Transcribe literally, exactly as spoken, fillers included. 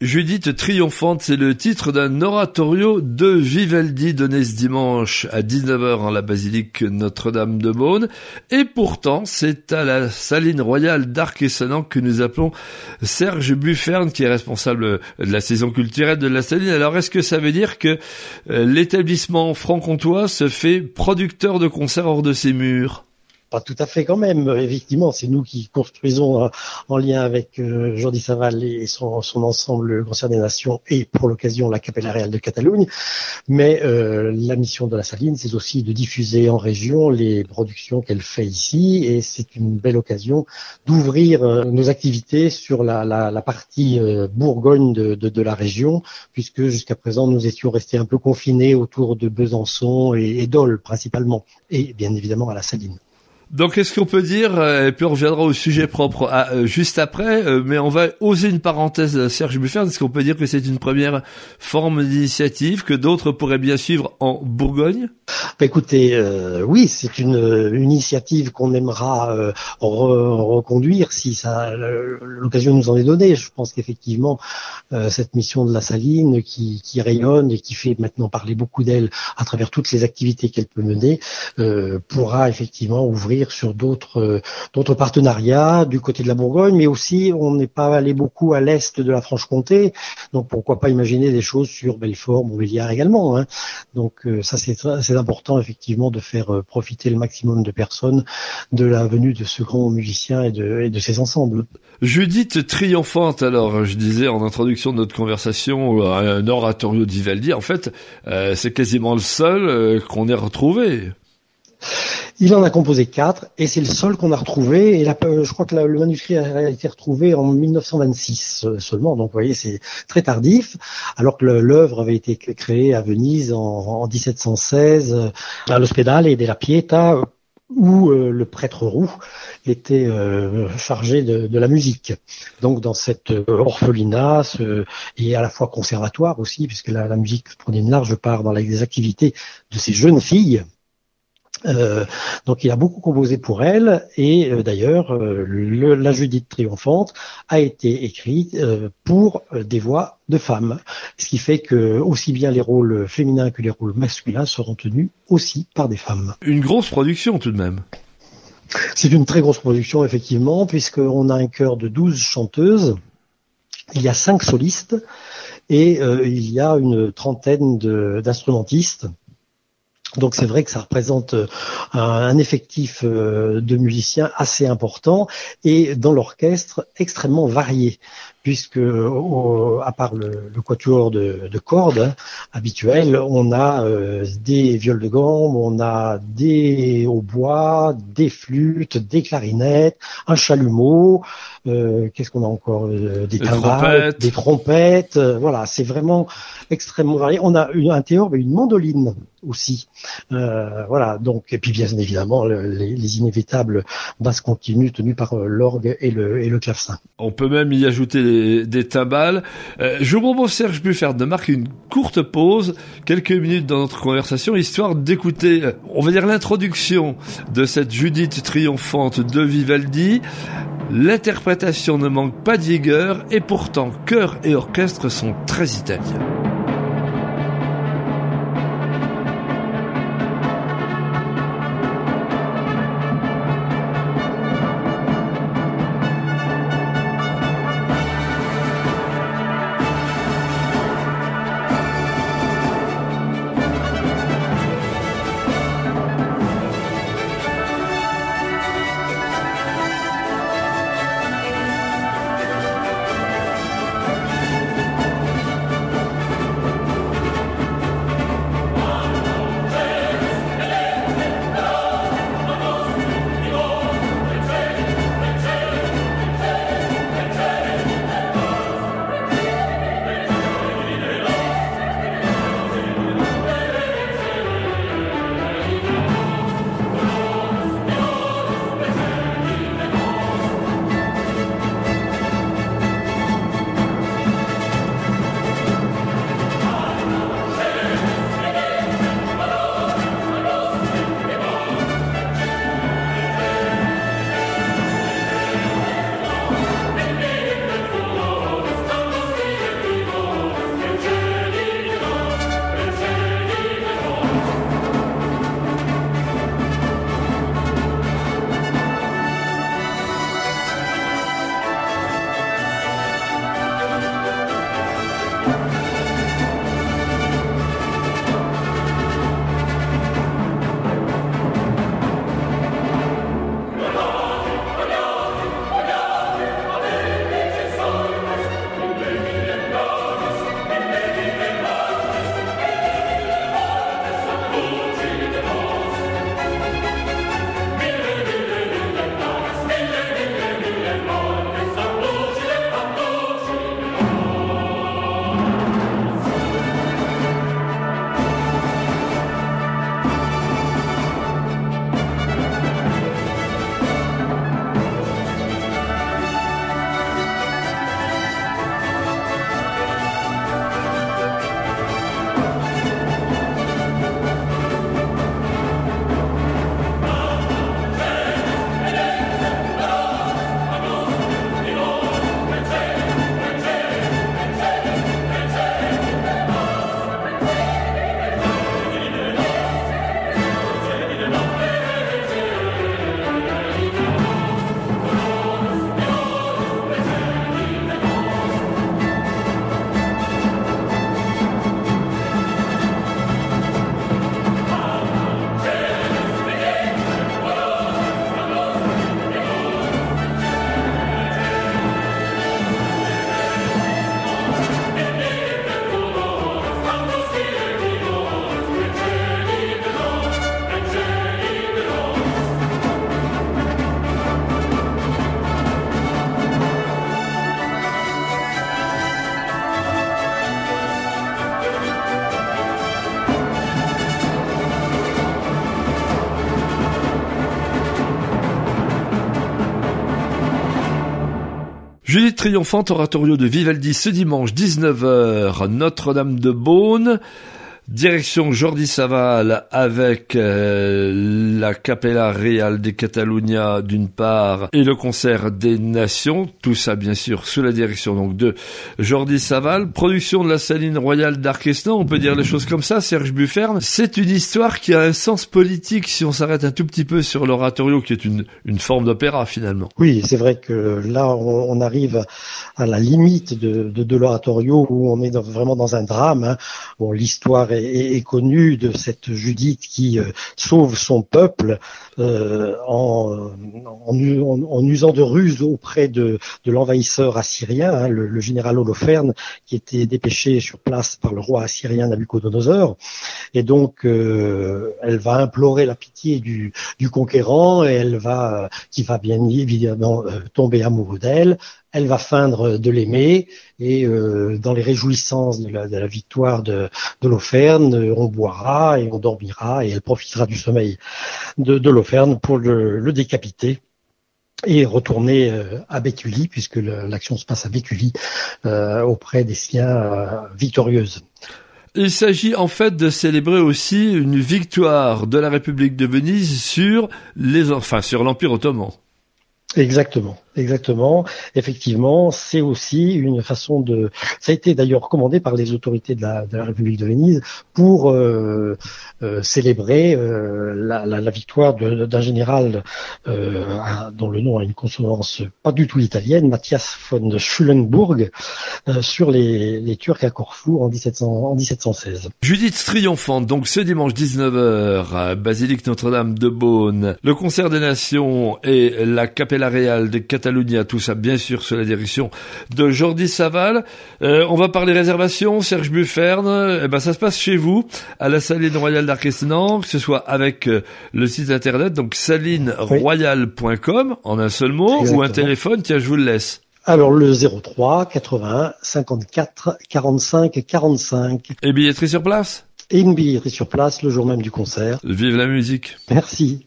Judith triomphante, c'est le titre d'un oratorio de Vivaldi donné ce dimanche à dix-neuf heures en la basilique Notre-Dame de Beaune. Et pourtant, c'est à la Saline royale d'Arc-et-Senans que nous appelons Serge Bufferne, qui est responsable de la saison culturelle de la Saline. Alors, est-ce que ça veut dire que l'établissement franc-comtois se fait producteur de concerts hors de ses murs ? Pas tout à fait quand même. Effectivement, c'est nous qui construisons euh, en lien avec euh, Jordi Savall et son, son ensemble, le Concert des Nations, et pour l'occasion la Capella Real de Catalogne. Mais euh, la mission de la Saline, c'est aussi de diffuser en région les productions qu'elle fait ici, et c'est une belle occasion d'ouvrir euh, nos activités sur la, la, la partie euh, Bourgogne de, de, de la région, puisque jusqu'à présent nous étions restés un peu confinés autour de Besançon et, et Dole principalement, et bien évidemment à la Saline. Donc, est-ce qu'on peut dire, et puis on reviendra au sujet propre à, euh, juste après, euh, mais on va oser une parenthèse, Serge Bufferne, est-ce qu'on peut dire que c'est une première forme d'initiative que d'autres pourraient bien suivre en Bourgogne ? Bah, écoutez, euh, oui, c'est une, une initiative qu'on aimera euh, re- reconduire si ça, l'occasion nous en est donnée. Je pense qu'effectivement, euh, cette mission de la Saline qui, qui rayonne et qui fait maintenant parler beaucoup d'elle à travers toutes les activités qu'elle peut mener, euh, pourra effectivement ouvrir sur d'autres euh, d'autres partenariats du côté de la Bourgogne, mais aussi on n'est pas allé beaucoup à l'est de la Franche-Comté, donc pourquoi pas imaginer des choses sur Belfort, Montbéliard également, hein. Donc euh, ça c'est c'est important effectivement de faire euh, profiter le maximum de personnes de la venue de ce grand musicien et de et de ses ensembles. Judith triomphante, alors je disais en introduction de notre conversation, un oratorio de Vivaldi, en fait euh, c'est quasiment le seul euh, qu'on ait retrouvé. Il en a composé quatre, et c'est le seul qu'on a retrouvé, et là, je crois que la, le manuscrit a été retrouvé en mille neuf cent vingt-six seulement, donc vous voyez, c'est très tardif, alors que l'œuvre avait été créée à Venise en, en dix-sept cent seize, à l'Ospedale della Pietà, où euh, le prêtre roux était euh, chargé de, de la musique. Donc dans cette euh, orphelinat, ce, et à la fois conservatoire aussi, puisque la, la musique prenait une large part dans les activités de ces jeunes filles. Euh, donc il a beaucoup composé pour elle, et euh, d'ailleurs euh, le, la Judith triomphante a été écrite euh, pour euh, des voix de femmes, ce qui fait que aussi bien les rôles féminins que les rôles masculins seront tenus aussi par des femmes. Une grosse production tout de même. C'est une très grosse production effectivement, puisqu'on a un chœur de douze chanteuses, il y a cinq solistes et euh, il y a une trentaine de, d'instrumentistes. Donc c'est vrai que ça représente un, un effectif de musiciens assez important, et dans l'orchestre extrêmement varié, puisque au, à part le, le quatuor de, de cordes hein, habituel, on a euh, des viols de gambe, on a des hautbois, des flûtes, des clarinettes, un chalumeau, euh, qu'est-ce qu'on a encore, euh, des timbales, des trompettes, euh, voilà, c'est vraiment extrêmement varié. On a une, un ténor mais une mandoline aussi, euh, voilà, donc, et puis bien évidemment le, les, les inévitables basses continues tenues par euh, l'orgue et le, et le clavecin. On peut même y ajouter des, des timbales. Euh, je vous propose, Serge Bufferne, de marquer une courte pause, quelques minutes dans notre conversation, histoire d'écouter, euh, on va dire, l'introduction de cette Judith triomphante de Vivaldi. L'interprétation ne manque pas de vigueur, et pourtant chœur et orchestre sont très italiens. Judith triomphante, oratorio de Vivaldi ce dimanche dix-neuf heures, Notre-Dame de Beaune. Direction Jordi Savall avec euh, la Capella Real de Catalunya d'une part et le concert des Nations, tout ça bien sûr sous la direction donc de Jordi Savall. Production de la Saline Royale d'Arquesnan, on peut dire les choses comme ça, Serge Bufferne. C'est une histoire qui a un sens politique si on s'arrête un tout petit peu sur l'oratorio qui est une, une forme d'opéra finalement. Oui, c'est vrai que là on, on arrive à la limite de, de, de l'oratorio où on est dans, vraiment dans un drame. Hein. Bon, l'histoire est, est, est connue de cette Judith qui euh, sauve son peuple euh, en, en, en, en usant de ruses auprès de, de l'envahisseur assyrien, hein, le, le général Holoferne, qui était dépêché sur place par le roi assyrien Nabuchodonosor. Et donc, euh, elle va implorer la pitié du, du conquérant et elle va, qui va bien évidemment euh, tomber amoureux d'elle. Elle va feindre de l'aimer et euh, dans les réjouissances de la, de la victoire de, de l'Holoferne, on boira et on dormira et elle profitera du sommeil de, de l'Holoferne pour le, le décapiter et retourner euh, à Béthulie puisque le, l'action se passe à Béthulie euh, auprès des siens euh, victorieuses. Il s'agit en fait de célébrer aussi une victoire de la République de Venise sur les, enfin sur l'Empire ottoman. Exactement, exactement. Effectivement, c'est aussi une façon de. Ça a été d'ailleurs recommandé par les autorités de la, de la République de Venise pour euh, euh, célébrer euh, la, la, la victoire de, d'un général euh, dont le nom a une consonance pas du tout italienne, Matthias von Schulenburg, euh, sur les, les Turcs à Corfou en, dix-sept cents, en dix-sept cent seize. Judith triomphante, donc ce dimanche dix-neuf heures, à Basilique Notre-Dame de Beaune, le concert des Nations et la Capella Real de Catalunya, tout ça bien sûr sous la direction de Jordi Savall. Euh, on va parler réservation, Serge Bufferne, eh ben ça se passe chez vous, à la Saline Royale d'Arquesnan, que ce soit avec euh, le site internet, donc saline royale point com, en un seul mot, exactement. Ou un téléphone, tiens je vous le laisse. Alors le zéro trois quatre-vingt-un cinquante-quatre quarante-cinq quarante-cinq. Et billetterie sur place ? Et une billetterie sur place le jour même du concert. Vive la musique. Merci.